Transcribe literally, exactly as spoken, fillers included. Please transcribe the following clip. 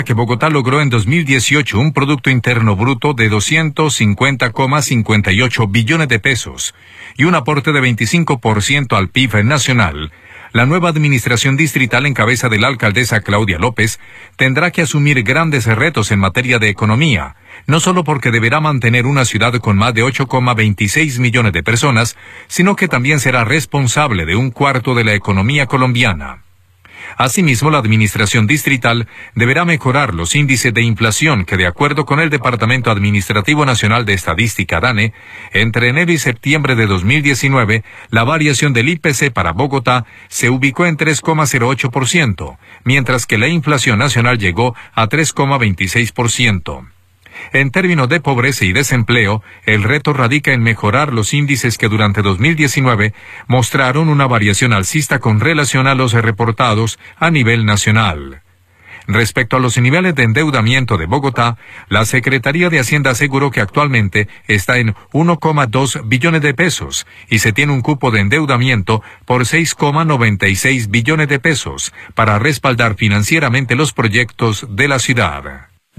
que Bogotá logró en dos mil dieciocho un Producto Interno Bruto de doscientos cincuenta coma cincuenta y ocho billones de pesos y un aporte de veinticinco por ciento al P I B nacional, la nueva administración distrital en cabeza de la alcaldesa Claudia López tendrá que asumir grandes retos en materia de economía, no solo porque deberá mantener una ciudad con más de ocho coma veintiséis millones de personas, sino que también será responsable de un cuarto de la economía colombiana. Asimismo, la administración distrital deberá mejorar los índices de inflación que, de acuerdo con el Departamento Administrativo Nacional de Estadística, DANE, entre enero y septiembre de dos mil diecinueve, la variación del I P C para Bogotá se ubicó en tres coma cero ocho por ciento, mientras que la inflación nacional llegó a tres coma veintiséis por ciento. En términos de pobreza y desempleo, el reto radica en mejorar los índices que durante dos mil diecinueve mostraron una variación alcista con relación a los reportados a nivel nacional. Respecto a los niveles de endeudamiento de Bogotá, la Secretaría de Hacienda aseguró que actualmente está en uno coma dos billones de pesos y se tiene un cupo de endeudamiento por seis coma noventa y seis billones de pesos para respaldar financieramente los proyectos de la ciudad.